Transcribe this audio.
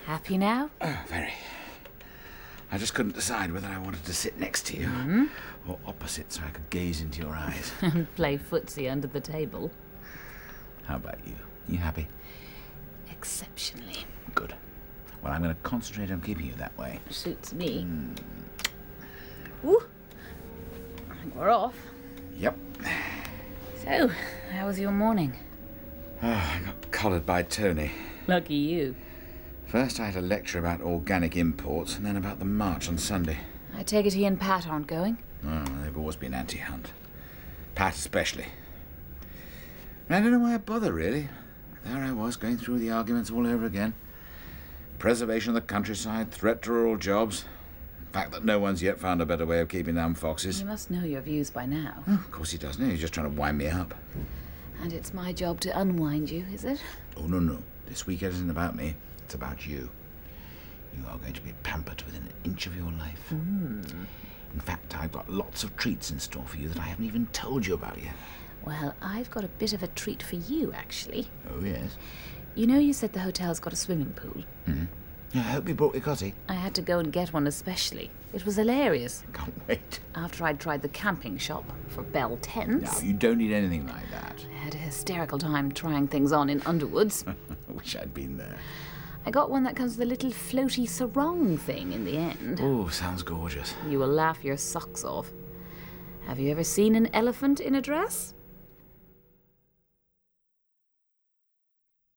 Happy now? Oh, very. I just couldn't decide whether I wanted to sit next to you or opposite so I could gaze into your eyes. And play footsie under the table. How about you? You happy? Exceptionally. Good. Well, I'm going to concentrate on keeping you that way. Suits me. Ooh. I think we're off. Yep. So, how was your morning? I got collared by Tony. Lucky you. First I had a lecture about organic imports, and then about the march on Sunday. I take it he and Pat aren't going? Oh, they've always been anti-Hunt. Pat especially. And I don't know why I bother, really. There I was, going through the arguments all over again. Preservation of the countryside, threat to rural jobs. The fact that no one's yet found a better way of keeping down foxes. You must know your views by now. Oh, of course he doesn't. He's just trying to wind me up. And it's my job to unwind you, is it? Oh, no. This weekend isn't about me. It's about you. You are going to be pampered within an inch of your life. In fact, I've got lots of treats in store for you that I haven't even told you about yet. Well, I've got a bit of a treat for you, actually. Oh, yes? You know you said the hotel's got a swimming pool? I hope you brought your cotty. I had to go and get one especially. It was hilarious. Can't wait. After I'd tried the camping shop for Bell Tents. No, you don't need anything like that. I had a hysterical time trying things on in Underwoods. I wish I'd been there. I got one that comes with a little floaty sarong thing in the end. Oh, sounds gorgeous. You will laugh your socks off. Have you ever seen an elephant in a dress?